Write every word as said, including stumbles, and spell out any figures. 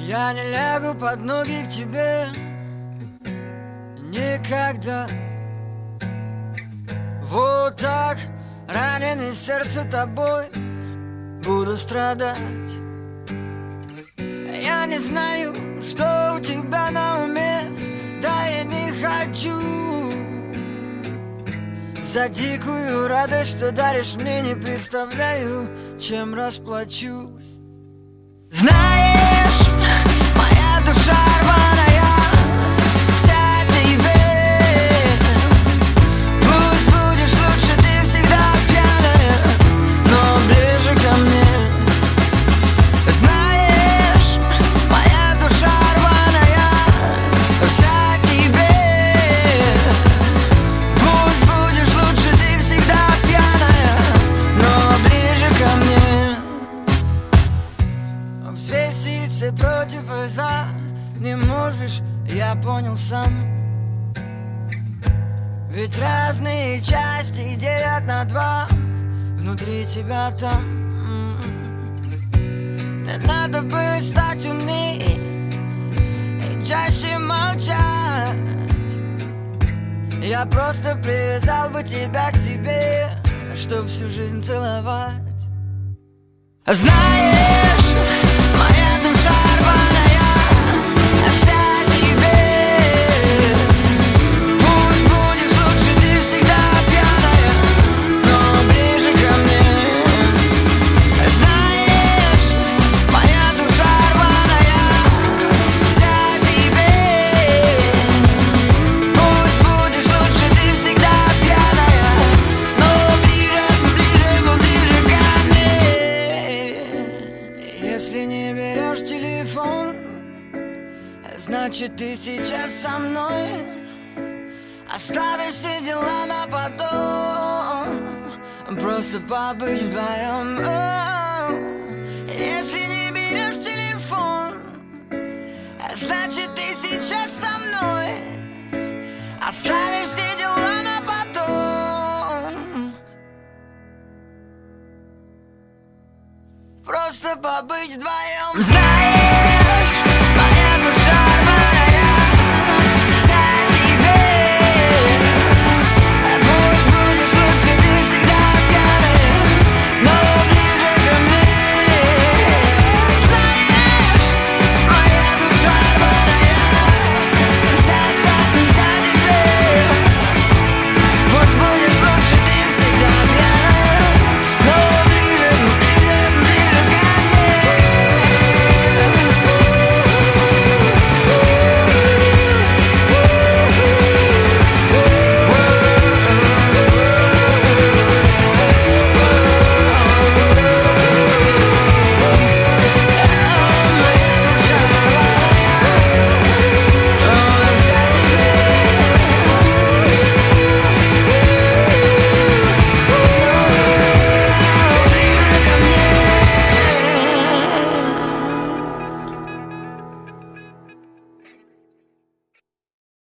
Я не лягу под ноги к тебе никогда. Вот так, раненый в сердце тобой, буду страдать. Я не знаю, что у тебя на уме, да я не хочу. За дикую радость, что даришь мне, не представляю, чем расплачусь. Знаешь, моя душа рваная, вся тебе. Пусть будешь лучше, ты всегда пьяная, но ближе ко мне. Знаешь, моя душа рваная, вся тебе. Пусть будешь лучше, ты всегда пьяная, но ближе ко мне. Взвесить все против и за не можешь, я понял сам. Ведь разные части делят на два, внутри тебя там. Не надо бы стать умней и чаще молчать. Я просто привязал бы тебя к себе, чтоб всю жизнь целовать. Знаешь, моя душа рваная, вся тебе. Пусть будешь лучше, ты всегда пьяная, но ближе ко мне. Знаешь, моя душа рваная, вся тебе. Пусть будешь лучше, ты всегда пьяная, но ближе, ближе, ближе ко мне. Если не берешь телефон, значит ты сейчас со мной. Оставив все дела на потом, просто побыть вдвоем. О, если не берешь телефон, значит ты сейчас со мной. Оставив все дела на потом, просто побыть вдвоем. Знаешь,